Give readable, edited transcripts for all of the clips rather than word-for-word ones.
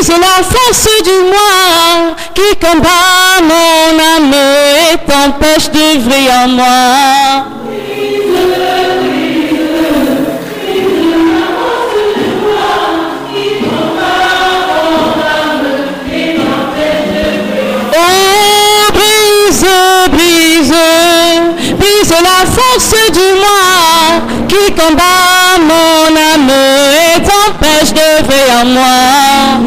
Brise la force du moi qui combat mon âme et t'empêche d'œuvrer en moi. Brise la force du moi qui combat mon âme et t'empêche d'œuvrer en moi.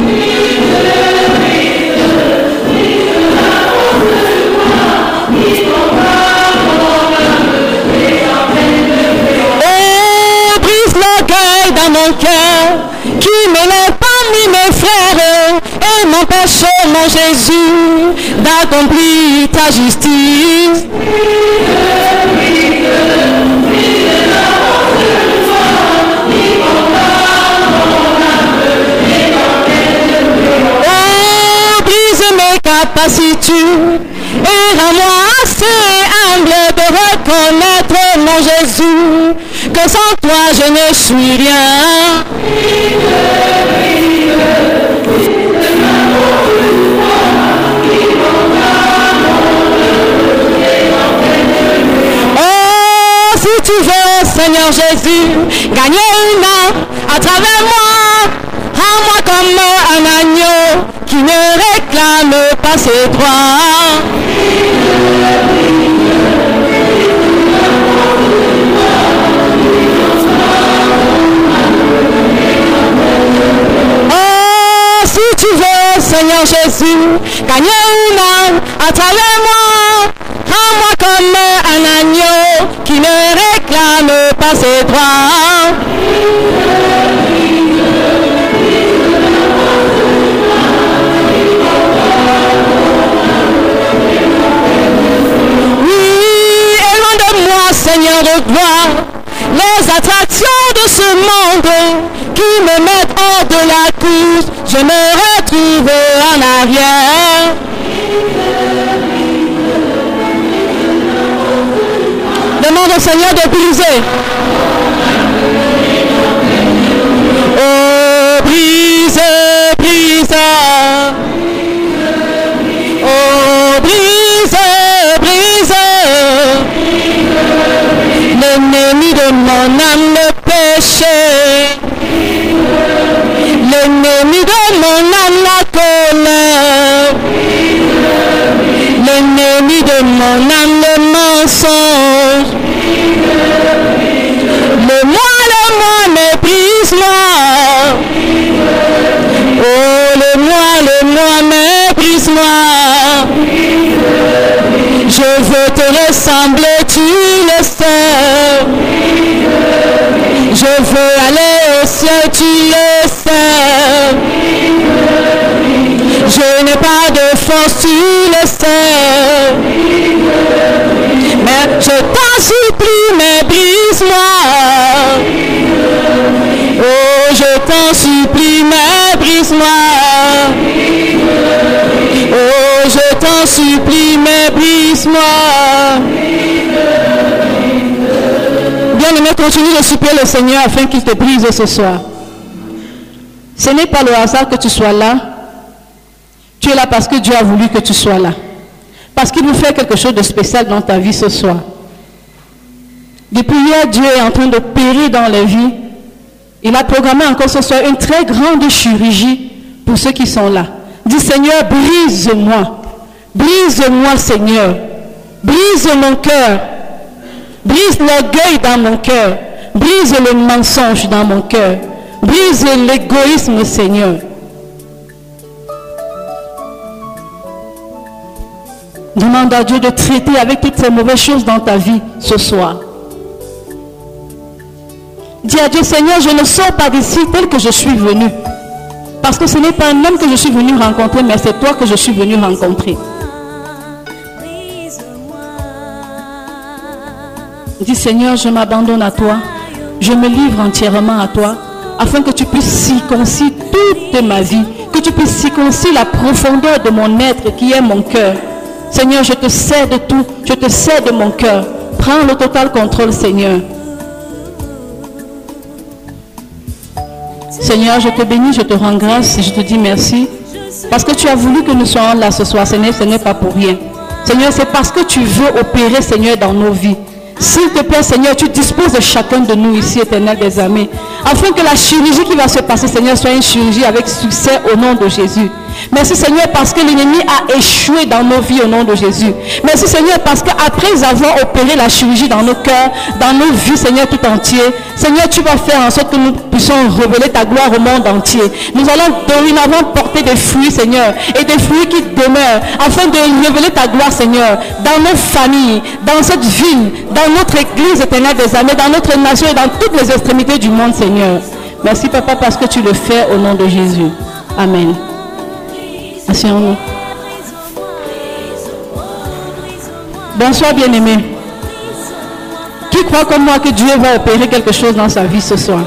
Oh, brise l'orgueil dans mon cœur qui m'élève parmi mes frères et m'empêche, mon Jésus, d'accomplir ta justice. Oh, brise mes capacités et rends-moi assez humble de reconnaître, mon Jésus, que sans toi je ne suis rien. Oh, si tu veux, Seigneur Jésus, gagner une âme à travers moi, rends-moi comme un agneau qui ne réclame pas ses droits. Oh, si tu veux, Seigneur Jésus, gagner une âme à travers moi, rends-moi comme un agneau qui ne réclame pas ses droits. Oui, et loin de moi, Seigneur de gloire, les attractions de ce monde qui me mettent hors de la course, je me retrouve en arrière. Demande au Seigneur de briser. Oh, brise, brise. Oh, brise, brise. L'ennemi de mon âme, le péché. L'ennemi de mon âme, la colère. L'ennemi de mon âme, le mensonge. Le moi, méprise-moi. Oh, le moi, méprise-moi. Je veux te ressembler, tu le sais. Je veux aller au ciel, tu le sais. Je n'ai pas de force, tu le sais. Mais je t'en supplie, mais brise-moi. Oh, je t'en supplie, mais brise-moi. Oh, je t'en supplie, mais brise-moi. Bien-aimé, continue de supplier le Seigneur afin qu'il te brise ce soir. Ce n'est pas le hasard que tu sois là. Tu es là parce que Dieu a voulu que tu sois là. Parce qu'il vous fait quelque chose de spécial dans ta vie ce soir. Depuis hier, Dieu est en train de périr dans les vies. Il a programmé encore ce soir une très grande chirurgie pour ceux qui sont là. Dis Seigneur, brise-moi. Brise-moi Seigneur. Brise mon cœur. Brise l'orgueil dans mon cœur. Brise le mensonge dans mon cœur. Brise l'égoïsme Seigneur. Demande à Dieu de traiter avec toutes ces mauvaises choses dans ta vie ce soir. Dis à Dieu, Seigneur, je ne sors pas d'ici tel que je suis venu. Parce que ce n'est pas un homme que je suis venu rencontrer, mais c'est toi que je suis venu rencontrer. Dis Seigneur, je m'abandonne à toi. Je me livre entièrement à toi. Afin que tu puisses circoncire toute ma vie. Que tu puisses circoncire la profondeur de mon être qui est mon cœur. Seigneur, je te cède tout. Je te cède mon cœur. Prends le total contrôle, Seigneur. Seigneur, je te bénis, je te rends grâce et je te dis merci. Parce que tu as voulu que nous soyons là ce soir, Seigneur, ce n'est pas pour rien. Seigneur, c'est parce que tu veux opérer, Seigneur, dans nos vies. S'il te plaît, Seigneur, tu disposes de chacun de nous ici, Éternel des armées, afin que la chirurgie qui va se passer, Seigneur, soit une chirurgie avec succès au nom de Jésus. Merci, Seigneur, parce que l'ennemi a échoué dans nos vies au nom de Jésus. Merci, Seigneur, parce qu'après avoir opéré la chirurgie dans nos cœurs, dans nos vies, Seigneur, tout entier, Seigneur, tu vas faire en sorte que nous puissions révéler ta gloire au monde entier. Nous allons dorénavant porter des fruits, Seigneur, et des fruits qui demeurent, afin de révéler ta gloire, Seigneur, dans nos familles, dans cette ville, dans notre église éternelle des armées, dans notre nation et dans toutes les extrémités du monde, Seigneur. Merci, Papa, parce que tu le fais au nom de Jésus. Amen. Asseyons-nous. Bonsoir, bien-aimés. Qui croit comme moi que Dieu va opérer quelque chose dans sa vie ce soir?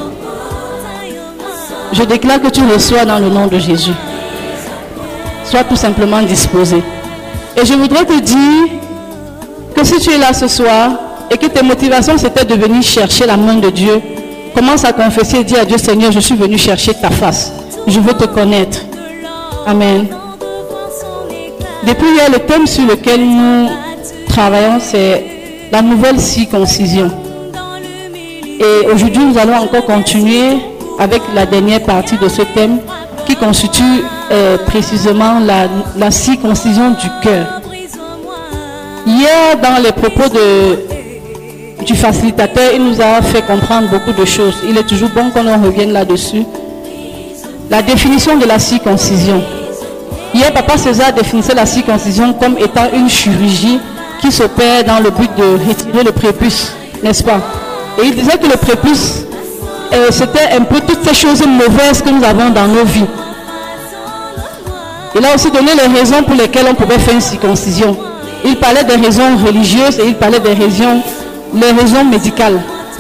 Je déclare que tu reçois dans le nom de Jésus. Sois tout simplement disposé. Et je voudrais te dire que si tu es là ce soir et que tes motivations c'était de venir chercher la main de Dieu, commence à confesser et dire à Dieu: Seigneur, je suis venu chercher ta face. Je veux te connaître. Amen. Depuis hier, le thème sur lequel nous travaillons, c'est la nouvelle circoncision. Et aujourd'hui, nous allons encore continuer avec la dernière partie de ce thème qui constitue précisément la circoncision du cœur. Hier, dans les propos du facilitateur, il nous a fait comprendre beaucoup de choses. Il est toujours bon qu'on en revienne là-dessus. La définition de la circoncision. Hier, Papa César définissait la circoncision comme étant une chirurgie qui s'opère dans le but de retirer le prépuce, n'est-ce pas? Et il disait que le prépuce, c'était un peu toutes ces choses mauvaises que nous avons dans nos vies. Il a aussi donné les raisons pour lesquelles on pouvait faire une circoncision. Il parlait des raisons religieuses et il parlait des raisons médicales.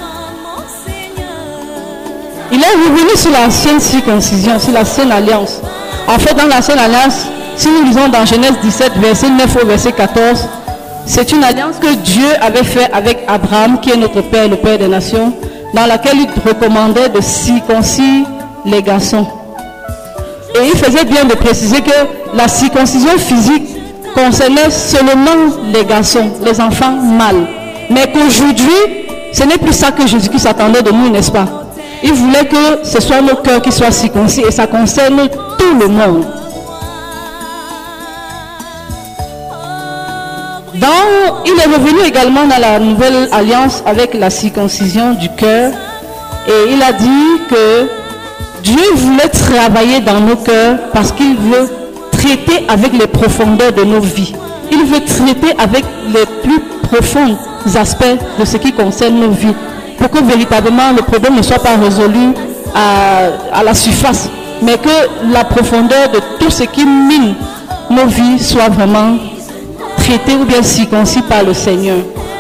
Il est revenu sur l'ancienne circoncision, sur l'ancienne alliance. En fait, dans l'ancienne alliance, si nous lisons dans Genèse 17, verset 9 au verset 14, c'est une alliance que Dieu avait faite avec Abraham, qui est notre Père, le Père des nations, dans laquelle il recommandait de circoncire les garçons. Et il faisait bien de préciser que la circoncision physique concernait seulement les garçons, les enfants mâles. Mais qu'aujourd'hui, ce n'est plus ça que Jésus-Christ attendait de nous, n'est-ce pas? Il voulait que ce soit nos cœurs qui soient circoncis et ça concerne tout le monde. Il est revenu également dans la nouvelle alliance avec la circoncision du cœur et il a dit que Dieu voulait travailler dans nos cœurs parce qu'il veut traiter avec les profondeurs de nos vies. Il veut traiter avec les plus profonds aspects de ce qui concerne nos vies pour que véritablement le problème ne soit pas résolu à la surface, mais que la profondeur de tout ce qui mine nos vies soit vraiment traité ou bien circoncis par le Seigneur.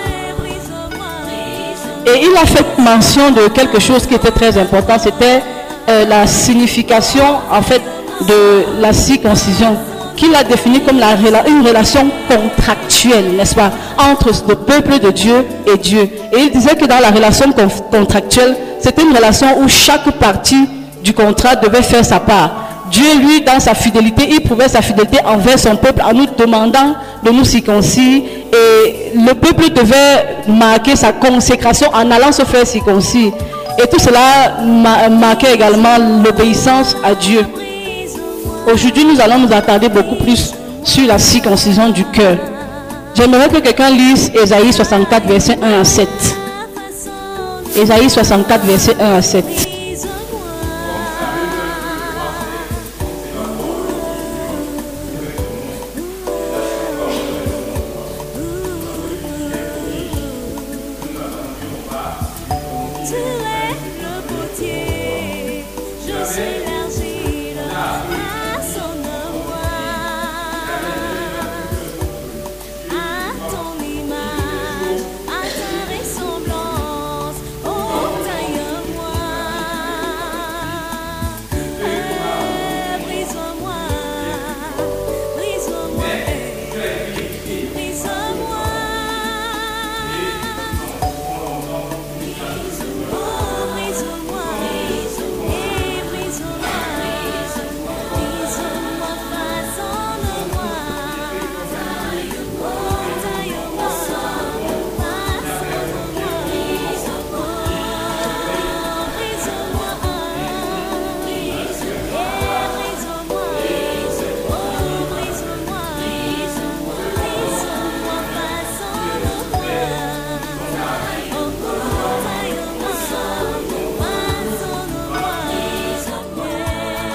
Et il a fait mention de quelque chose qui était très important, c'était la signification en fait de la circoncision, qu'il a défini comme une relation contractuelle, n'est-ce pas, entre le peuple de Dieu et Dieu. Et il disait que dans la relation contractuelle, c'était une relation où chaque partie du contrat devait faire sa part. Dieu, lui, dans sa fidélité, il prouvait sa fidélité envers son peuple en nous demandant de nous circoncire. Et le peuple devait marquer sa consécration en allant se faire circoncire. Et tout cela marquait également l'obéissance à Dieu. Aujourd'hui, nous allons nous attarder beaucoup plus sur la circoncision du cœur. J'aimerais que quelqu'un lise Ésaïe 64, verset 1 à 7. Ésaïe 64, verset 1 à 7.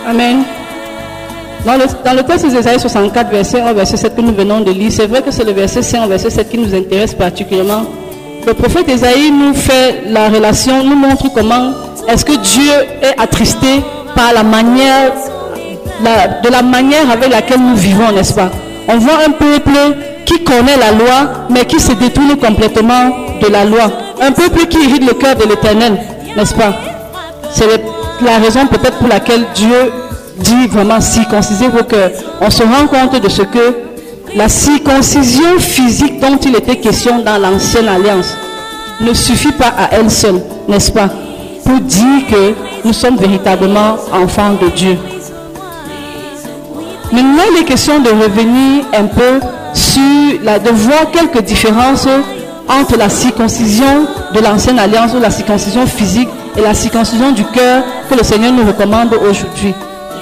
Amen. Dans le texte d'Ésaïe 64, verset 1, verset 7 que nous venons de lire, c'est vrai que c'est le verset 5, verset 7 qui nous intéresse particulièrement. Le prophète Ésaïe nous fait la relation, nous montre comment est-ce que Dieu est attristé par la manière, de la manière avec laquelle nous vivons, n'est-ce pas? On voit un peuple qui connaît la loi, mais qui se détourne complètement de la loi. Un peuple qui irrite le cœur de l'Éternel, n'est-ce pas? C'est la raison peut-être pour laquelle Dieu dit vraiment circonciser vos cœurs. On se rend compte de ce que la circoncision physique dont il était question dans l'ancienne alliance ne suffit pas à elle seule, n'est-ce pas, pour dire que nous sommes véritablement enfants de Dieu. Maintenant, il est question de revenir un peu de voir quelques différences entre la circoncision de l'ancienne alliance ou la circoncision physique et la circoncision du cœur que le Seigneur nous recommande aujourd'hui.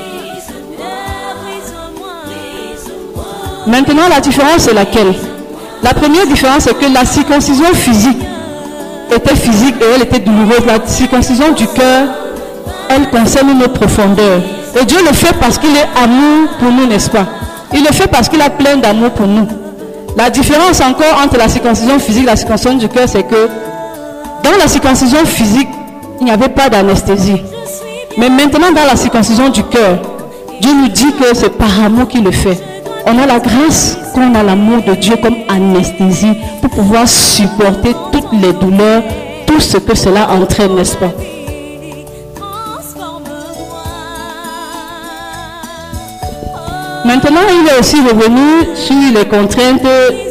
Maintenant, la différence est laquelle? La première différence, c'est que la circoncision physique était physique et elle était douloureuse. La circoncision du cœur, elle concerne nos profondeurs. Et Dieu le fait parce qu'il est amour pour nous, n'est-ce pas? Il le fait parce qu'il a plein d'amour pour nous. La différence encore entre la circoncision physique et la circoncision du cœur, c'est que dans la circoncision physique, il n'y avait pas d'anesthésie. Mais maintenant, dans la circoncision du cœur, Dieu nous dit que c'est par amour qu'il le fait. On a la grâce qu'on a l'amour de Dieu comme anesthésie pour pouvoir supporter toutes les douleurs, tout ce que cela entraîne, n'est-ce pas? Maintenant, il est aussi revenu sur les contraintes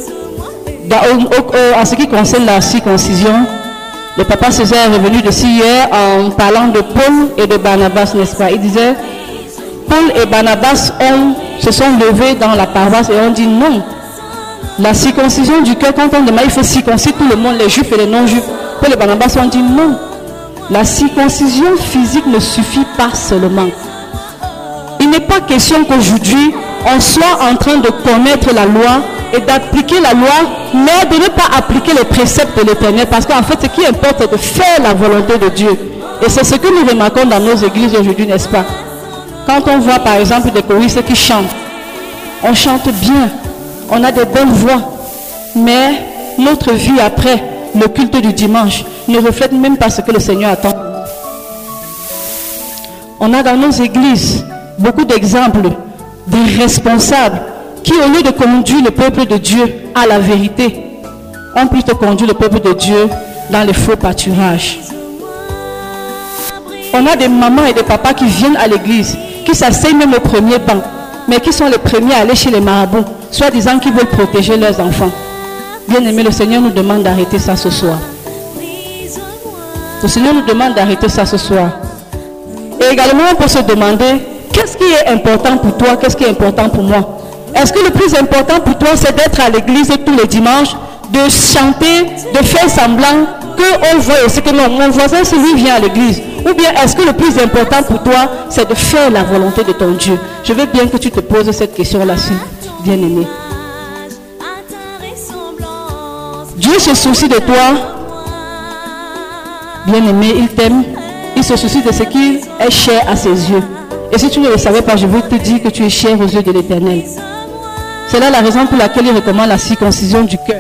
en ce qui concerne la circoncision. Le papa César est revenu dessus hier en parlant de Paul et de Barnabas, n'est-ce pas? Il disait, Paul et Barnabas se sont levés dans la paroisse et ont dit non. La circoncision du cœur, quand on demande, il faut circoncire tout le monde, les juifs et les non-juifs. Paul et Barnabas ont dit non. La circoncision physique ne suffit pas seulement. Il n'est pas question qu'aujourd'hui, on soit en train de connaître la loi et d'appliquer la loi, mais de ne pas appliquer les préceptes de l'Éternel. Parce qu'en fait, ce qui importe, c'est de faire la volonté de Dieu. Et c'est ce que nous remarquons dans nos églises aujourd'hui, n'est-ce pas? Quand on voit par exemple des choristes qui chantent, on chante bien, on a des bonnes voix, mais notre vie après le culte du dimanche ne reflète même pas ce que le Seigneur attend. On a dans nos églises beaucoup d'exemples des responsables qui, au lieu de conduire le peuple de Dieu à la vérité, ont plutôt conduit le peuple de Dieu dans les faux pâturages. On a des mamans et des papas qui viennent à l'église, qui s'asseyent même au premier banc, mais qui sont les premiers à aller chez les marabouts, soit disant qu'ils veulent protéger leurs enfants. Bien aimé, le Seigneur nous demande d'arrêter ça ce soir. Le Seigneur nous demande d'arrêter ça ce soir. Et également, on peut se demander, qu'est-ce qui est important pour toi, qu'est-ce qui est important pour moi? Est-ce que le plus important pour toi, c'est d'être à l'église tous les dimanches, de chanter, de faire semblant qu'on voit aussi que non, mon voisin, c'est lui vient à l'église? Ou bien est-ce que le plus important pour toi, c'est de faire la volonté de ton Dieu? Je veux bien que tu te poses cette question-là, bien aimé. Dieu se soucie de toi, bien aimé, il t'aime, il se soucie de ce qui est cher à ses yeux. Et si tu ne le savais pas, je veux te dire que tu es cher aux yeux de l'Éternel. C'est là la raison pour laquelle il recommande la circoncision du cœur.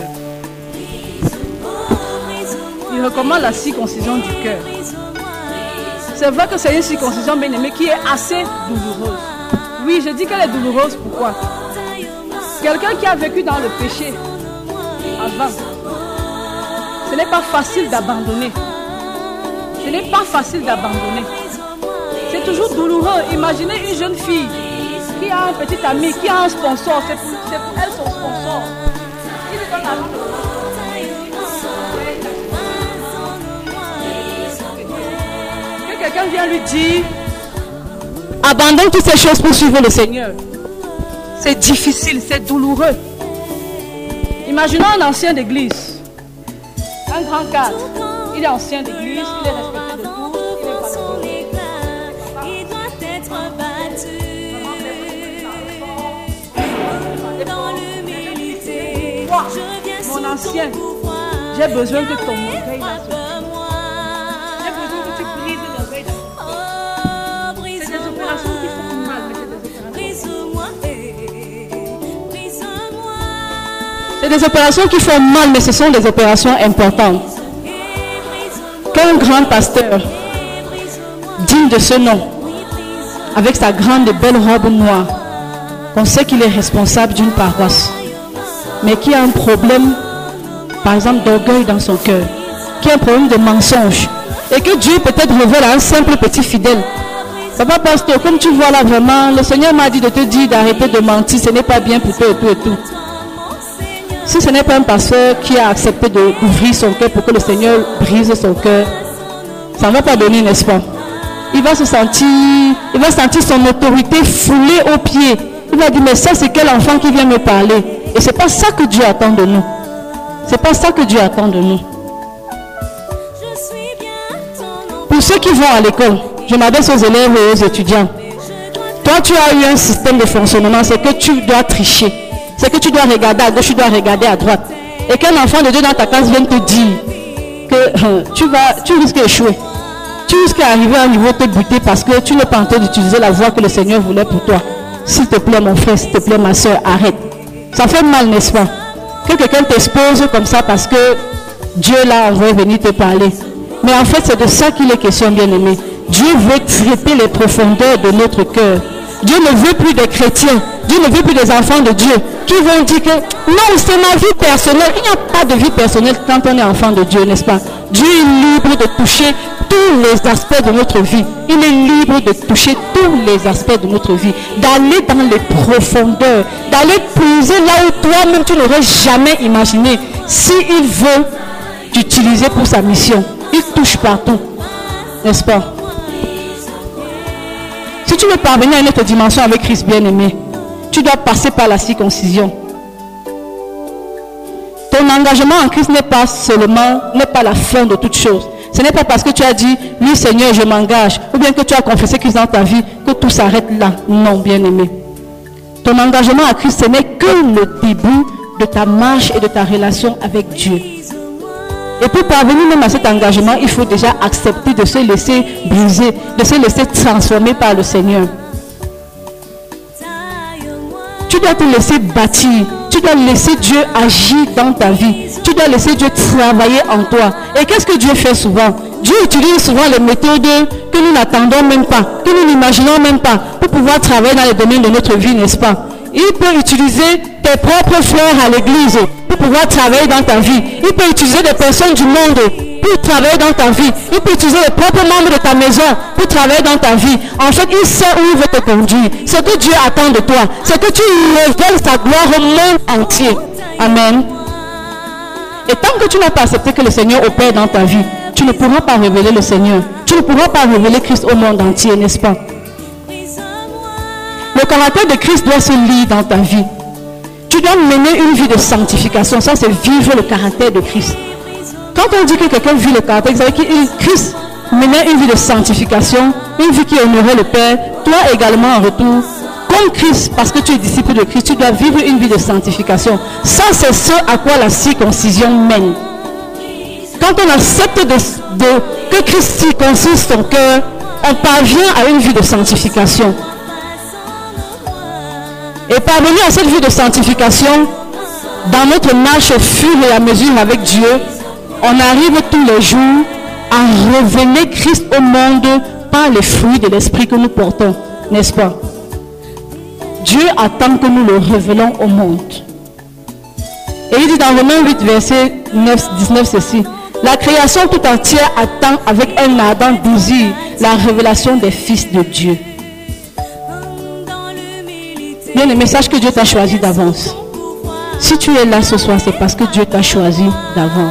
Il recommande la circoncision du cœur. C'est vrai que c'est une circoncision, bien aimée, qui est assez douloureuse. Oui, je dis qu'elle est douloureuse, pourquoi? Quelqu'un qui a vécu dans le péché avant, ce n'est pas facile d'abandonner. Ce n'est pas facile d'abandonner. C'est toujours douloureux. Imaginez une jeune fille qui a un petit ami, qui a un sponsor. C'est pour elle son sponsor. Il lui donne l'argent. Que quelqu'un vient lui dire, abandonne toutes ces choses pour suivre le Seigneur. C'est difficile, c'est douloureux. Imaginons un ancien d'église, un grand cadre. Il est ancien d'église, il est respecté de tous, il est pas mon ancien, j'ai besoin que ton orgueil là se brise. J'ai besoin que tu brises l'orgueil. C'est des opérations qui font C'est des opérations qui font mal, mais ce sont des opérations importantes. Qu'un grand pasteur, digne de ce nom, avec sa grande et belle robe noire, on sait qu'il est responsable d'une paroisse, mais qui a un problème, par exemple, d'orgueil dans son cœur, qui a un problème de mensonge, et que Dieu peut-être révèle à un simple petit fidèle. Papa pasteur, comme tu vois là vraiment, le Seigneur m'a dit de te dire d'arrêter de mentir, ce n'est pas bien pour toi et tout et tout. Si ce n'est pas un pasteur qui a accepté d'ouvrir son cœur pour que le Seigneur brise son cœur, ça ne va pas donner, n'est-ce pas? Il va sentir son autorité foulée aux pieds. Il va dire, mais ça c'est quel enfant qui vient me parler? Et c'est pas ça que Dieu attend de nous. C'est pas ça que Dieu attend de nous. Pour ceux qui vont à l'école, je m'adresse aux élèves et aux étudiants. Toi, tu as eu un système de fonctionnement, c'est que tu dois tricher. C'est que tu dois regarder à gauche, tu dois regarder à droite. Et qu'un enfant de Dieu dans ta classe vienne te dire que tu risques d'échouer. Tu risques d'arriver à un niveau de te buter parce que tu n'es pas en train d'utiliser la voie que le Seigneur voulait pour toi. S'il te plaît, mon frère, s'il te plaît, ma soeur, arrête. Ça fait mal, n'est-ce pas? Que quelqu'un t'expose comme ça parce que Dieu l'a envoyé venir te parler. Mais en fait, c'est de ça qu'il est question, bien-aimé. Dieu veut traiter les profondeurs de notre cœur. Dieu ne veut plus des chrétiens. Dieu ne veut plus des enfants de Dieu qui vont dire que non, c'est ma vie personnelle. Il n'y a pas de vie personnelle quand on est enfant de Dieu, n'est-ce pas? Dieu est libre de toucher tous les aspects de notre vie. Il est libre de toucher tous les aspects de notre vie. D'aller dans les profondeurs. D'aller puiser là où toi-même tu n'aurais jamais imaginé. S'il veut t'utiliser pour sa mission, il touche partout. N'est-ce pas? Si tu veux parvenir à une autre dimension avec Christ bien-aimé, tu dois passer par la circoncision. Ton engagement en Christ n'est pas la fin de toute chose. Ce n'est pas parce que tu as dit, oui Seigneur, je m'engage, ou bien que tu as confessé Christ dans ta vie, que tout s'arrête là. Non, bien-aimé. Ton engagement à Christ, ce n'est que le début de ta marche et de ta relation avec Dieu. Et pour parvenir même à cet engagement, il faut déjà accepter de se laisser briser, de se laisser transformer par le Seigneur. Tu dois te laisser bâtir. Tu dois laisser Dieu agir dans ta vie. Tu dois laisser Dieu travailler en toi. Et qu'est-ce que Dieu fait souvent? Dieu utilise souvent les méthodes que nous n'attendons même pas, que nous n'imaginons même pas, pour pouvoir travailler dans les domaines de notre vie, n'est-ce pas? Il peut utiliser tes propres frères à l'église pour pouvoir travailler dans ta vie. Il peut utiliser des personnes du monde pour travailler dans ta vie. Il peut utiliser les propres membres de ta maison pour travailler dans ta vie. En fait, il sait où il veut te conduire. Ce que Dieu attend de toi, c'est que tu révèles sa gloire au monde entier. Amen. Et tant que tu n'as pas accepté que le Seigneur opère dans ta vie, tu ne pourras pas révéler le Seigneur. Tu ne pourras pas révéler Christ au monde entier, n'est-ce pas? Le caractère de Christ doit se lire dans ta vie. Tu dois mener une vie de sanctification. Ça, c'est vivre le caractère de Christ. Quand on dit que quelqu'un vit le caractère, vous savez que Christ menait une vie de sanctification, une vie qui honorait le Père. Toi également en retour, comme Christ, parce que tu es disciple de Christ, tu dois vivre une vie de sanctification. Ça, c'est ce à quoi la circoncision mène. Quand on accepte que Christ circoncise ton cœur, on parvient à une vie de sanctification. Et parvenir à cette vie de sanctification, dans notre marche au fur et à mesure avec Dieu, on arrive tous les jours à révéler Christ au monde par les fruits de l'esprit que nous portons, n'est-ce pas? Dieu attend que nous le révélons au monde. Et il dit dans Romains 8, verset 19 ceci: la création tout entière attend avec un ardent désir la révélation des fils de Dieu. Bien, le message que Dieu t'a choisi d'avance. Si tu es là ce soir, c'est parce que Dieu t'a choisi d'avance.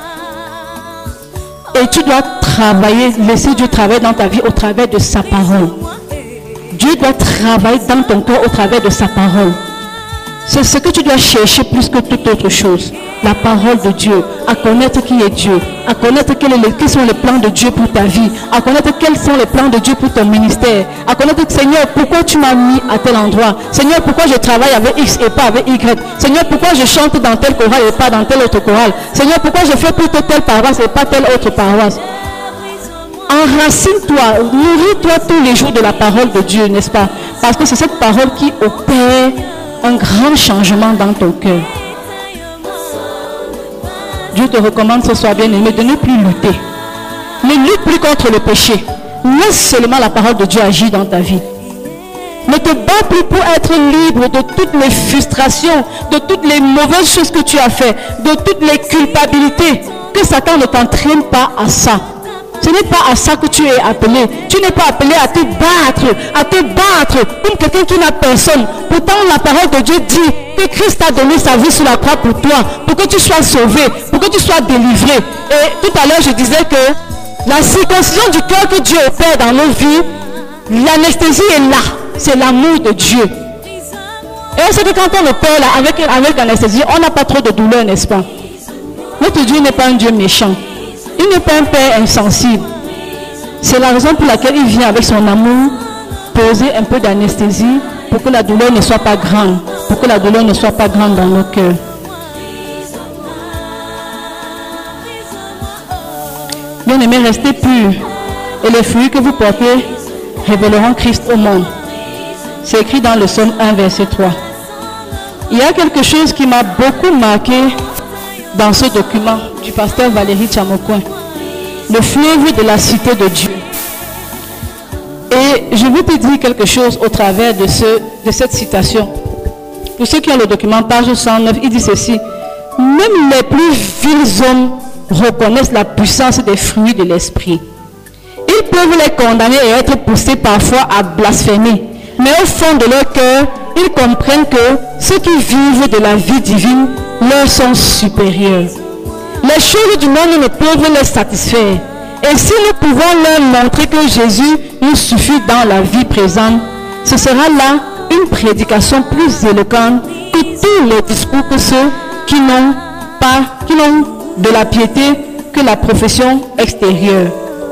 Et tu dois travailler, laisser Dieu travailler dans ta vie au travers de sa parole. Dieu doit travailler dans ton cœur au travers de sa parole. C'est ce que tu dois chercher plus que toute autre chose. La parole de Dieu, à connaître qui est Dieu, à connaître quels sont les plans de Dieu pour ta vie, à connaître quels sont les plans de Dieu pour ton ministère, à connaître, Seigneur, pourquoi tu m'as mis à tel endroit, Seigneur, pourquoi je travaille avec X et pas avec Y, Seigneur, pourquoi je chante dans tel chorale et pas dans tel autre chorale, Seigneur, pourquoi je fais plutôt telle paroisse et pas telle autre paroisse. Enracine-toi, nourris-toi tous les jours de la parole de Dieu, n'est-ce pas? Parce que c'est cette parole qui opère un grand changement dans ton cœur. Dieu te recommande ce soir, bien-aimé, de ne plus lutter. Ne lutte plus contre le péché. Laisse seulement la parole de Dieu agir dans ta vie. Ne te bats plus pour être libre de toutes les frustrations, de toutes les mauvaises choses que tu as fait, de toutes les culpabilités. Que Satan ne t'entraîne pas à ça. Ce n'est pas à ça que tu es appelé. Tu n'es pas appelé à te battre comme quelqu'un qui n'a personne. Pourtant, la parole de Dieu dit que Christ a donné sa vie sur la croix pour toi, pour que tu sois sauvé, pour que tu sois délivré. Et tout à l'heure, je disais que la circoncision du cœur que Dieu opère dans nos vies, l'anesthésie est là. C'est l'amour de Dieu. Et on sait que quand on opère là, avec l'anesthésie, on n'a pas trop de douleur, n'est-ce pas? Notre Dieu n'est pas un Dieu méchant. Il n'est pas un Père insensible. C'est la raison pour laquelle il vient avec son amour poser un peu d'anesthésie pour que la douleur ne soit pas grande. Pour que la douleur ne soit pas grande dans nos cœurs. Bien-aimés, restez purs. Et les fruits que vous portez révéleront Christ au monde. C'est écrit dans le Psaume 1, verset 3. Il y a quelque chose qui m'a beaucoup marqué dans ce document du pasteur Valérie Tchamocoin, le fleuve de la cité de Dieu. Et je veux te dire quelque chose au travers de cette citation. Pour ceux qui ont le document, page 109, il dit ceci: même les plus vils hommes reconnaissent la puissance des fruits de l'esprit. Ils peuvent les condamner et être poussés parfois à blasphémer, mais au fond de leur cœur, ils comprennent que ceux qui vivent de la vie divine leur sont supérieurs. Les choses du monde ne peuvent les satisfaire. Et si nous pouvons leur montrer que Jésus nous suffit dans la vie présente, ce sera là une prédication plus éloquente que tous les discours que ceux qui n'ont de la piété que la profession extérieure.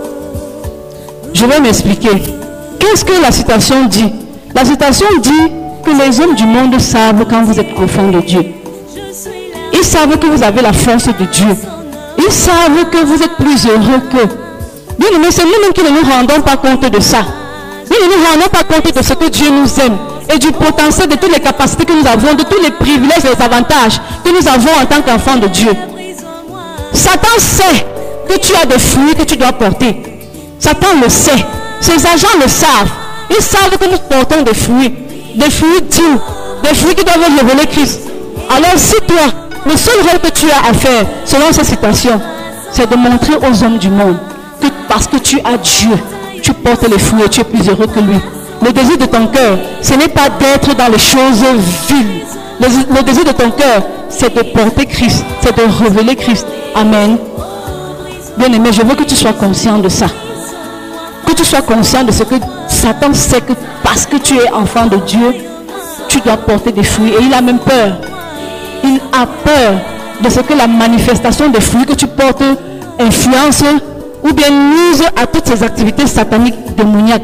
Je vais m'expliquer. Qu'est-ce que la citation dit? La citation dit que les hommes du monde savent quand vous êtes enfants de Dieu. Ils savent que vous avez la force de Dieu. Ils savent que vous êtes plus heureux qu'eux. Bien aimé, c'est nous-mêmes qui ne nous rendons pas compte de ça. Nous ne nous rendons pas compte de ce que Dieu nous aime et du potentiel de toutes les capacités que nous avons, de tous les privilèges et les avantages que nous avons en tant qu'enfants de Dieu. Satan sait que tu as des fruits que tu dois porter. Satan le sait. Ses agents le savent. Ils savent que nous portons des fruits dignes, des fruits qui doivent révéler Christ. Alors si toi, le seul rôle que tu as à faire, selon cette citation, c'est de montrer aux hommes du monde que parce que tu as Dieu, tu portes les fruits et tu es plus heureux que lui. Le désir de ton cœur, ce n'est pas d'être dans les choses viles. Le désir de ton cœur, c'est de porter Christ, c'est de révéler Christ. Amen. Bien-aimé, je veux que tu sois conscient de ça. Que tu sois conscient de ce que Satan sait que parce que tu es enfant de Dieu, tu dois porter des fruits. Et il a même peur. Il a peur de ce que la manifestation des fruits que tu portes influence ou bien nuise à toutes ces activités sataniques démoniaques.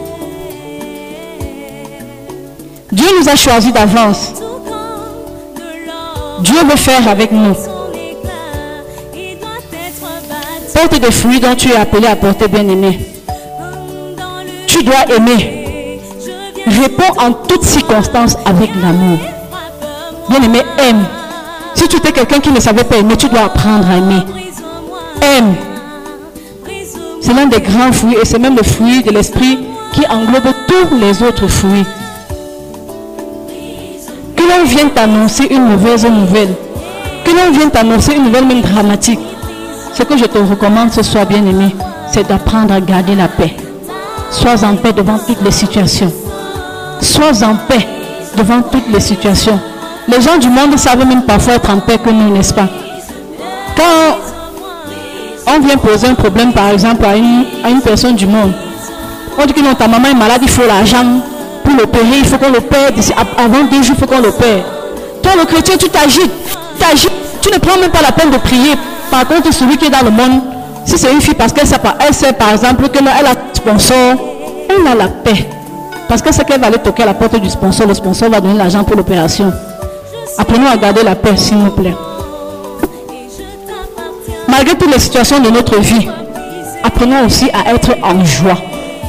Dieu nous a choisis d'avance. Dieu veut faire avec nous. Porte des fruits dont tu es appelé à porter, bien-aimé. Tu dois aimer. Réponds en toutes circonstances avec l'amour. Bien-aimé, aime. Si tu étais quelqu'un qui ne savait pas aimer, tu dois apprendre à aimer. Aime. C'est l'un des grands fruits et c'est même le fruit de l'esprit qui englobe tous les autres fruits. Que l'on vienne t'annoncer une mauvaise nouvelle, que l'on vienne t'annoncer une nouvelle même dramatique, ce que je te recommande ce soir, bien-aimé, c'est d'apprendre à garder la paix. Sois en paix devant toutes les situations. Sois en paix devant toutes les situations. Les gens du monde savent même parfois être en paix que nous, n'est-ce pas? Quand on vient poser un problème, par exemple, à une personne du monde, on dit que non, ta maman est malade, il faut l'argent pour l'opérer, il faut qu'on l'opère, avant 2 jours, il faut qu'on l'opère. Toi, le chrétien, tu t'agites, tu ne prends même pas la peine de prier. Par contre, celui qui est dans le monde, si c'est une fille, parce qu'elle sait par exemple que non, elle a un sponsor, elle a la paix. Parce qu'elle sait qu'elle va aller toquer à la porte du sponsor, le sponsor va donner l'argent pour l'opération. Apprenons à garder la paix, s'il vous plaît. Malgré toutes les situations de notre vie, apprenons aussi à être en joie.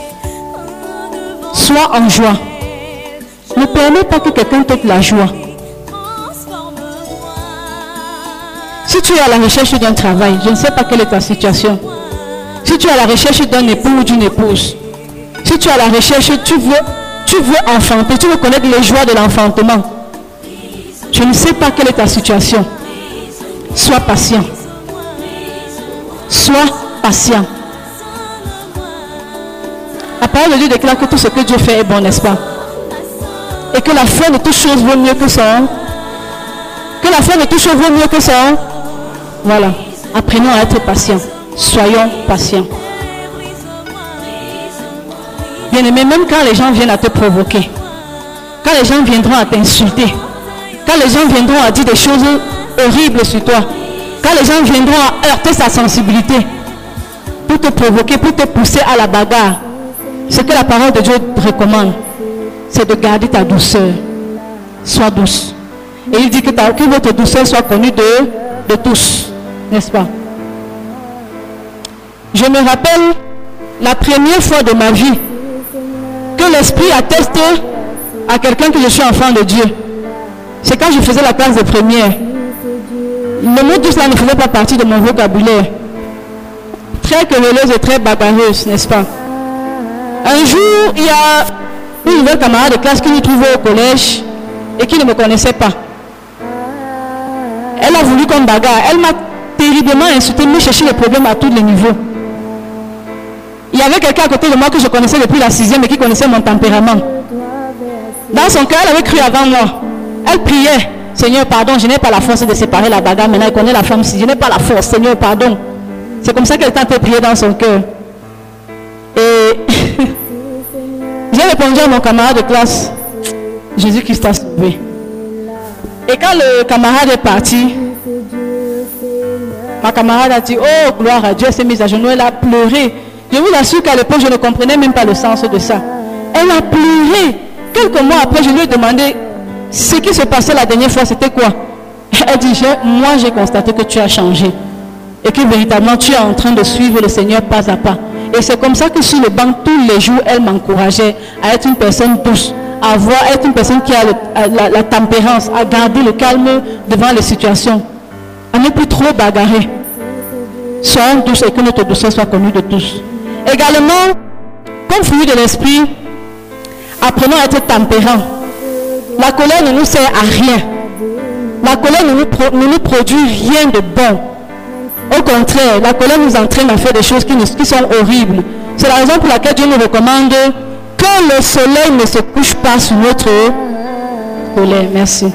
Sois en joie. Ne permets pas que quelqu'un t'ôte la joie. Si Si tu es à la recherche d'un travail, je ne sais pas quelle est ta situation. Si tu es à la recherche d'un époux ou d'une épouse, si tu es à la recherche, tu veux enfanter, tu veux connaître les joies de l'enfantement. Je ne sais pas quelle est ta situation. Sois patient. Sois patient. La parole de Dieu déclare que tout ce que Dieu fait est bon, n'est-ce pas? Et que la fin de toutes choses vaut mieux que son. Que la fin de toutes choses vaut mieux que son. Voilà. Apprenons à être patients. Soyons patients. Bien-aimé, même quand les gens viennent à te provoquer, quand les gens viendront à t'insulter, quand les gens viendront à dire des choses horribles sur toi, quand les gens viendront à heurter sa sensibilité, pour te provoquer, pour te pousser à la bagarre, ce que la parole de Dieu recommande, c'est de garder ta douceur. Sois douce. Et il dit que votre douceur soit connue de tous. N'est-ce pas? Je me rappelle la première fois de ma vie que l'Esprit atteste à quelqu'un que je suis enfant de Dieu. C'est quand je faisais la classe de première. Le mot douce là ne faisait pas partie de mon vocabulaire. Très querelleuse et très bagarreuse, n'est-ce pas? Un jour, il y a une nouvelle camarade de classe qui nous trouvait au collège et qui ne me connaissait pas. Elle a voulu qu'on bagarre. Elle m'a terriblement insulté, me chercher les problèmes à tous les niveaux. Il y avait quelqu'un à côté de moi que je connaissais depuis la 6e et qui connaissait mon tempérament. Dans son cœur, elle avait cru avant moi. Elle priait. Seigneur, pardon, je n'ai pas la force de séparer la bagarre. Maintenant, elle connaît la femme. Si je n'ai pas la force, Seigneur, pardon. C'est comme ça qu'elle tente de prier dans son cœur. Et j'ai répondu à mon camarade de classe, Jésus-Christ t'a sauvé. Et quand le camarade est parti, ma camarade a dit, oh gloire à Dieu, elle s'est mise à genoux, elle a pleuré. Je vous assure qu'à l'époque, je ne comprenais même pas le sens de ça. Elle a pleuré. Quelques mois après, je lui ai demandé, ce qui se passait la dernière fois, c'était quoi? Elle dit, moi j'ai constaté que tu as changé. Et que véritablement, tu es en train de suivre le Seigneur pas à pas. Et c'est comme ça que sur le banc, tous les jours, elle m'encourageait à être une personne douce, à être une personne qui a la tempérance, à garder le calme devant les situations, à ne plus trop bagarrer. Soyons douces et que notre douceur soit connue de tous. Également, comme fruit de l'esprit, apprenons à être tempérants. La colère ne nous sert à rien. La colère ne nous produit rien de bon. Au contraire, la colère nous entraîne à faire des choses qui sont horribles. C'est la raison pour laquelle Dieu nous recommande que le soleil ne se couche pas sur notre colère. Merci.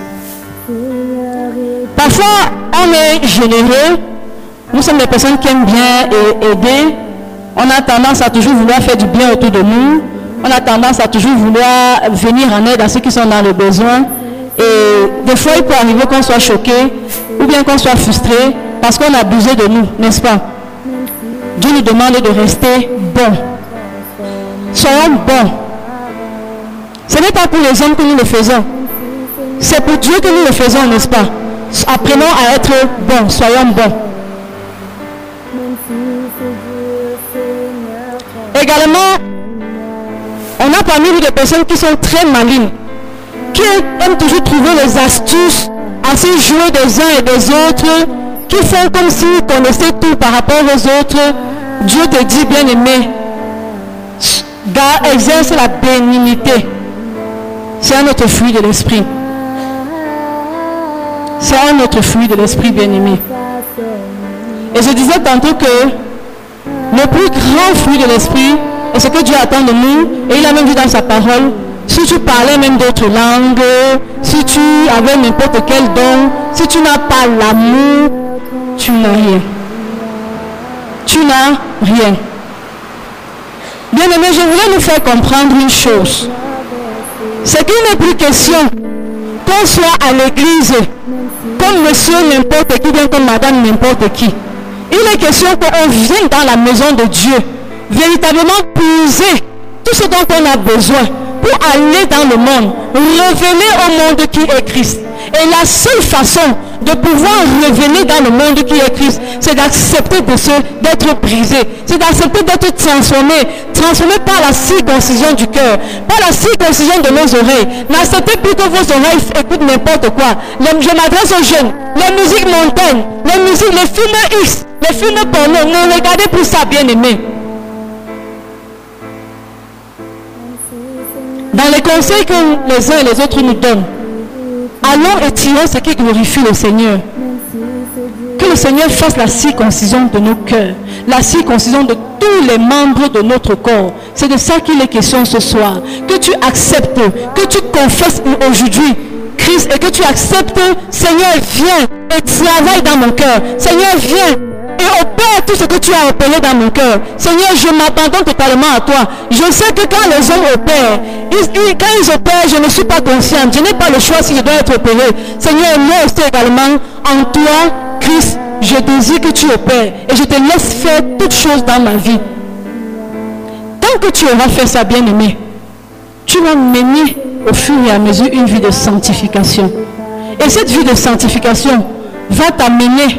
Parfois, on est généreux. Nous sommes des personnes qui aiment bien aider. On a tendance à toujours vouloir faire du bien autour de nous. On a tendance à toujours vouloir venir en aide à ceux qui sont dans le besoin. Et des fois, il peut arriver qu'on soit choqué ou bien qu'on soit frustré parce qu'on a abusé de nous, n'est-ce pas? Dieu nous demande de rester bons. Soyons bons. Ce n'est pas pour les hommes que nous le faisons. C'est pour Dieu que nous le faisons, n'est-ce pas? Apprenons à être bons. Soyons bons. Également, on a parmi nous des personnes qui sont très malignes, qui aiment toujours trouver les astuces, à se jouer des uns et des autres, qui font comme s'ils connaissaient tout par rapport aux autres. Dieu te dit, bien-aimé, exerce la bénignité. C'est un autre fruit de l'esprit. C'est un autre fruit de l'esprit, bien-aimé. Et je disais tantôt que le plus grand fruit de l'esprit est ce que Dieu attend de nous. Et il a même dit dans sa parole, si tu parlais même d'autres langues, si tu avais n'importe quel don, si tu n'as pas l'amour, tu n'as rien. Tu n'as rien. Bien aimé, je voulais nous faire comprendre une chose. C'est qu'il n'est plus question qu'on soit à l'église comme monsieur n'importe qui, bien comme madame n'importe qui. Il est question qu'on vienne dans la maison de Dieu, véritablement puiser tout ce dont on a besoin pour aller dans le monde, révéler au monde qui est Christ. Et la seule façon de pouvoir revenir dans le monde qui est Christ, c'est d'accepter d'être brisé, c'est d'accepter d'être transformé par la circoncision du cœur, par la circoncision de nos oreilles. N'acceptez plus que vos oreilles écoutent n'importe quoi. Je m'adresse aux jeunes, les musiques montaines, les films X, les films porno, ne regardez plus ça, bien aimé. Dans les conseils que les uns et les autres nous donnent, allons et tirons ce qui glorifie le Seigneur. Que le Seigneur fasse la circoncision de nos cœurs, la circoncision de tous les membres de notre corps. C'est de ça qu'il est question ce soir. Que tu acceptes, que tu confesses aujourd'hui Christ et que tu acceptes, Seigneur, viens et travaille dans mon cœur. Seigneur, viens et opère tout ce que tu as opéré dans mon cœur. Seigneur, je m'abandonne totalement à toi. Je sais que quand les hommes opèrent, quand ils opèrent, je ne suis pas consciente. Je n'ai pas le choix si je dois être opéré. Seigneur, moi aussi également, en toi, Christ, je désire que tu opères et je te laisse faire toutes choses dans ma vie. Tant que tu auras fait ça, bien-aimé, tu vas mener au fur et à mesure une vie de sanctification. Et cette vie de sanctification va t'amener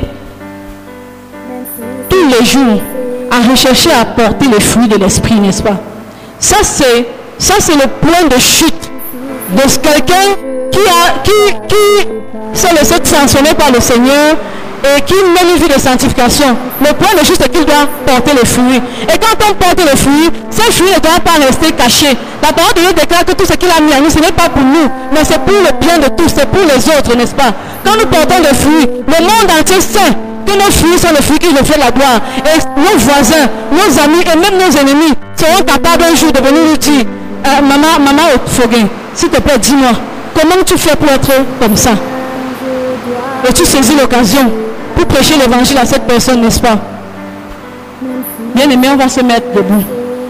tous les jours à rechercher à porter les fruits de l'esprit, n'est-ce pas? Ça c'est le point de chute de quelqu'un qui s'est laissé transformer par le Seigneur et qui mène une vie de sanctification. Le point de chute, c'est qu'il doit porter les fruits. Et quand on porte les fruits, ces fruits ne doivent pas rester cachés. La parole de Dieu déclare que tout ce qu'il a mis à nous, ce n'est pas pour nous, mais c'est pour le bien de tous, c'est pour les autres, n'est-ce pas? Quand nous portons des fruits, le monde entier sait que nos fruits sont les fruits qui nous font la gloire. Et nos voisins, nos amis et même nos ennemis seront capables un jour de venir nous dire, maman Foguin, s'il te plaît, dis-moi, comment tu fais pour être comme ça? Et tu saisis l'occasion pour prêcher l'évangile à cette personne, n'est-ce pas? Bien aimé, on va se mettre debout.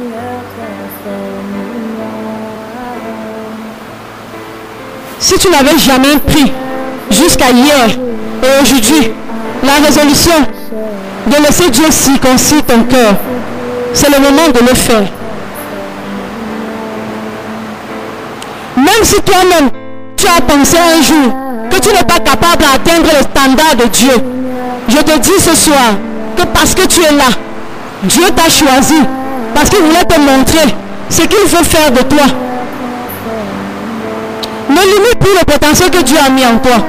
Si tu n'avais jamais pris jusqu'à hier et aujourd'hui la résolution de laisser Dieu circoncire ton cœur, c'est le moment de le faire. Même si toi-même tu as pensé un jour que tu n'es pas capable d'atteindre le standard de Dieu, je te dis ce soir que parce que tu es là, Dieu t'a choisi, parce qu'il voulait te montrer ce qu'il veut faire de toi. Ne limite plus le potentiel que Dieu a mis en toi.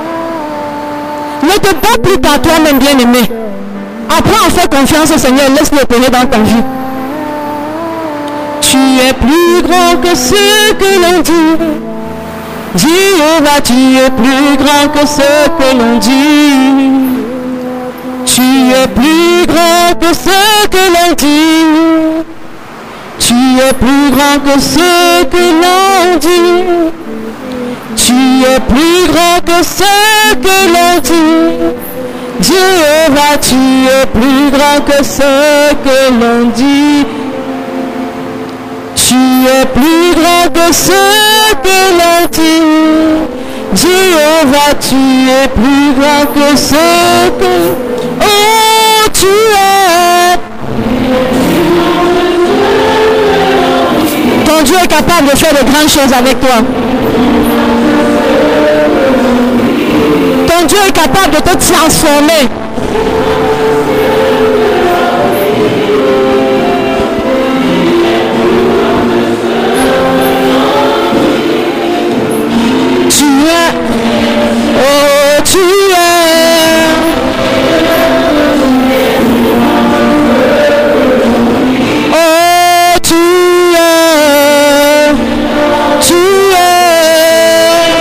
Ne te bats plus par toi-même, bien-aimé. Apprends à faire confiance au Seigneur et laisse-le opérer dans ta vie. Tu es plus grand que ce que l'on dit. Jéhovah, tu es plus grand que ce que l'on dit. Tu es plus grand que ce que l'on dit. Tu es plus grand que ce que l'on dit. Tu es plus grand que ce que l'on dit. Jéhovah, tu es plus grand que ce que l'on dit. Tu es plus grand que ce que l'on dit. Jéhovah, tu es plus grand que ce que... Oh, tu es... Ton Dieu est capable de faire de grandes choses avec toi. Ton Dieu est capable de te transformer. Tu es, oh tu es, oh tu es, tu es.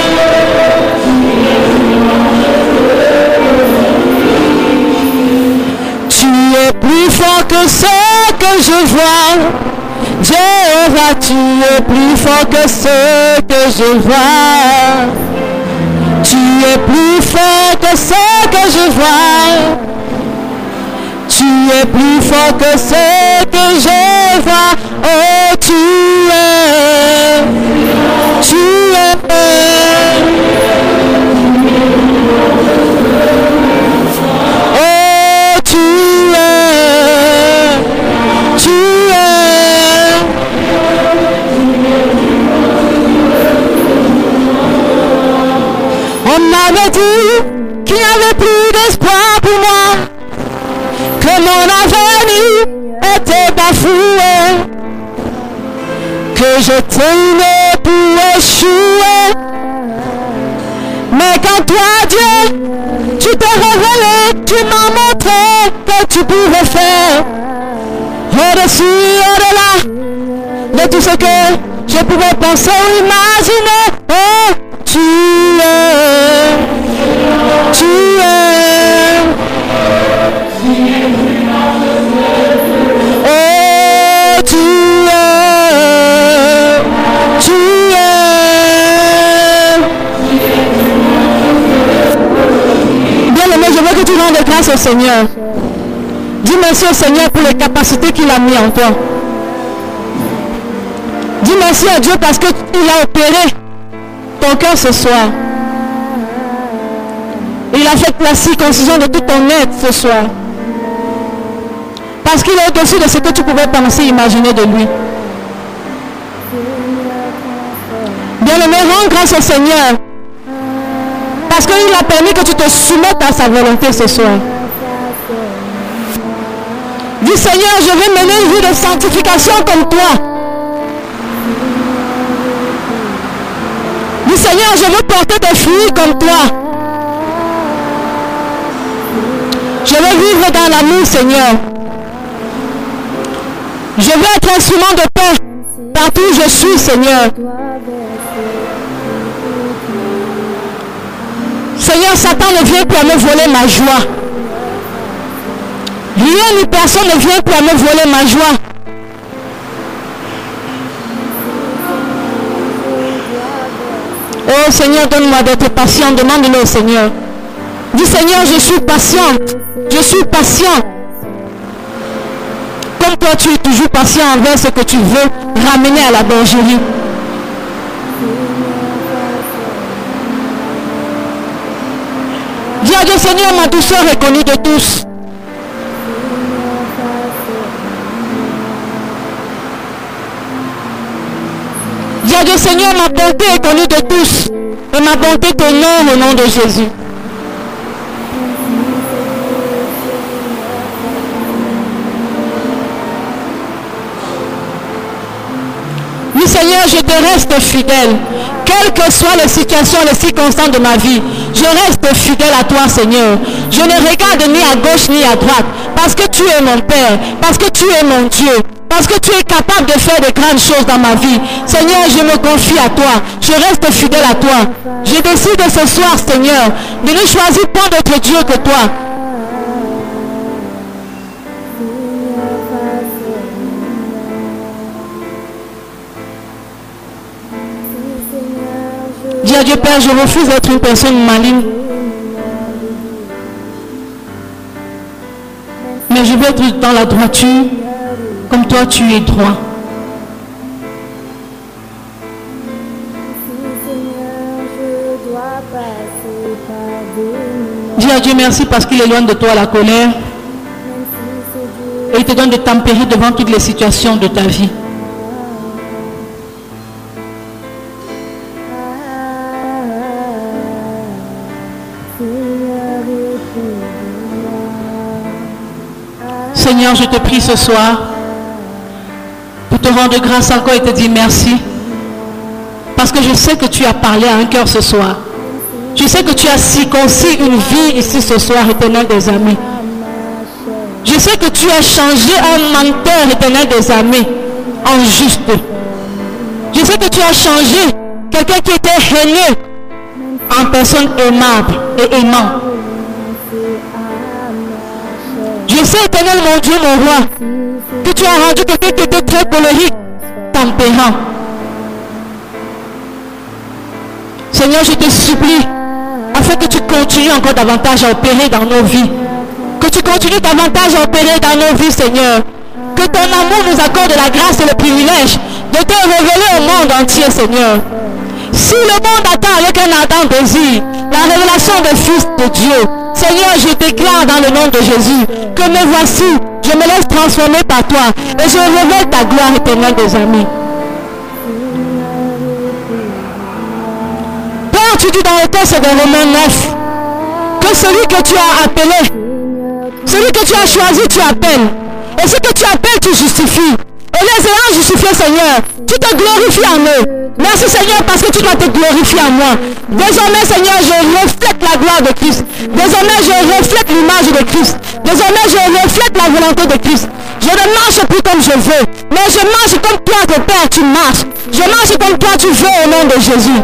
Tu es plus fort que ce que je vois. Jéhovah, tu es plus fort que ce que je vois. Tu es plus fort que ce que je vois. Tu es plus fort que ce que je vois. Oh, tu es. Tu es. Oh, tu es. Tu es. On m'avait dit qu'il que j'étais né pour échouer. Mais quand toi, Dieu, tu t'es révélé, tu m'as montré que tu pouvais faire au-dessus, au-delà de tout ce que je pouvais penser ou imaginer. Oh, tu es. Oh, tu es. Bien-aimé, je veux que tu rendes grâce au Seigneur. Dis merci au Seigneur pour les capacités qu'il a mis en toi. Dis merci à Dieu parce qu'il a opéré ton cœur ce soir. Il a fait la circoncision de tout ton être ce soir. Parce qu'il est au-dessus de ce que tu pouvais penser, imaginer de lui. Bien-aimé, rends grâce au Seigneur. Parce qu'il a permis que tu te soumettes à sa volonté ce soir. Dis Seigneur, je vais mener une vie de sanctification comme toi. Dis Seigneur, je veux porter des fruits comme toi. Je veux vivre dans l'amour, Seigneur. Je veux être instrument de paix partout où je suis, Seigneur. Seigneur, Satan ne vient plus à me voler ma joie. Rien ni personne ne vient plus à me voler ma joie. Oh Seigneur, donne-moi d'être patient. Demande-le au Seigneur. Dis Seigneur, je suis patiente. Je suis patient. Comme toi, tu es toujours patient envers ce que tu veux ramener à la bergerie. Dis à Dieu, Seigneur, ma douceur est connue de tous. Dis à Dieu, Seigneur, ma bonté est connue de tous. Et ma bonté t'honore au nom de Jésus. Oui, Seigneur, je te reste fidèle. Quelles que soient les situations, les circonstances de ma vie, je reste fidèle à toi, Seigneur. Je ne regarde ni à gauche ni à droite. Parce que tu es mon Père. Parce que tu es mon Dieu. Parce que tu es capable de faire de grandes choses dans ma vie. Seigneur, je me confie à toi. Je reste fidèle à toi. Je décide ce soir, Seigneur, de ne choisir pas d'autre Dieu que toi. Dis à Dieu, Père, je refuse d'être une personne maligne. Mais je veux être dans la droiture, comme toi tu es droit. Dis à Dieu merci parce qu'il éloigne de toi la colère. Et il te donne de tempérer devant toutes les situations de ta vie. Seigneur, je te prie ce soir pour te rendre grâce encore et te dire merci. Parce que je sais que tu as parlé à un cœur ce soir. Je sais que tu as circoncis une vie ici ce soir, éternel des amis. Je sais que tu as changé un menteur, éternel des amis, en juste. Je sais que tu as changé quelqu'un qui était haineux en personne aimable et aimant. Je sais, éternel mon Dieu, mon roi, que tu as rendu quelqu'un qui était très colérique, tempérant. Seigneur, je te supplie, afin que tu continues encore davantage à opérer dans nos vies. Que tu continues davantage à opérer dans nos vies, Seigneur. Que ton amour nous accorde la grâce et le privilège de te révéler au monde entier, Seigneur. Si le monde attend avec un ardent désir la révélation des fils de Dieu, Seigneur, je déclare dans le nom de Jésus que me voici, je me laisse transformer par toi et je révèle ta gloire éternelle, des amis. Père, tu dis dans le texte de Romains 9 que celui que tu as appelé, celui que tu as choisi, tu appelles. Et ce que tu appelles, tu justifies. Et les ayant justifiés, Dieu, Seigneur, tu te glorifies en eux. Merci, Seigneur, parce que tu dois te glorifier en moi. Désormais, Seigneur, je reflète la gloire de Christ. Désormais, je reflète l'image de Christ. Désormais, je reflète la volonté de Christ. Je ne marche plus comme je veux, mais je marche comme toi, ton Père, tu marches. Je marche comme toi, tu veux, au nom de Jésus.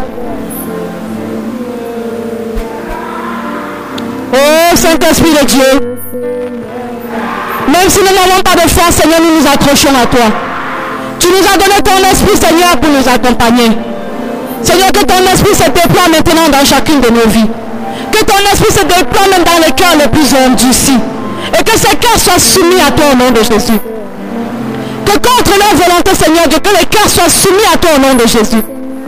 Oh, Saint-Esprit de Dieu, même si nous n'avons pas de force, Seigneur, nous nous accrochons à toi. Tu nous as donné ton esprit, Seigneur, pour nous accompagner. Seigneur, que ton esprit se déploie maintenant dans chacune de nos vies. Que ton esprit se déploie même dans les cœurs les plus endurcis. Et que ces cœurs soient soumis à toi au nom de Jésus. Que contre leur volonté, Seigneur Dieu, que les cœurs soient soumis à toi au nom de Jésus.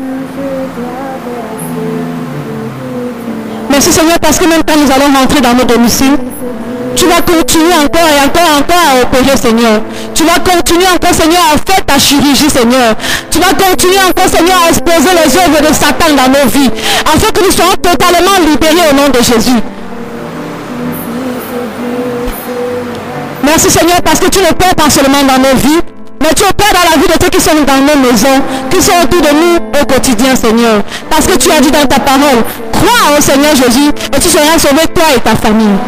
Merci, Seigneur, parce que même quand nous allons rentrer dans nos domiciles, tu vas continuer encore et encore à opérer, Seigneur. Tu vas continuer encore, Seigneur, à faire ta chirurgie, Seigneur. Tu vas continuer encore, Seigneur, à exposer les œuvres de Satan dans nos vies, afin que nous soyons totalement libérés au nom de Jésus. Merci, Seigneur, parce que tu ne opères pas seulement dans nos vies, mais tu opères dans la vie de ceux qui sont dans nos maisons, qui sont autour de nous au quotidien, Seigneur. Parce que tu as dit dans ta parole, crois au Seigneur Jésus et tu seras sauvé, toi et ta famille.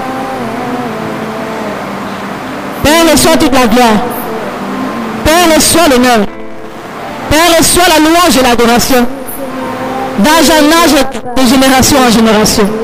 Père, reçois toute la gloire. Père, reçois l'honneur. Père, reçois la louange et l'adoration. D'âge en âge, de génération en génération.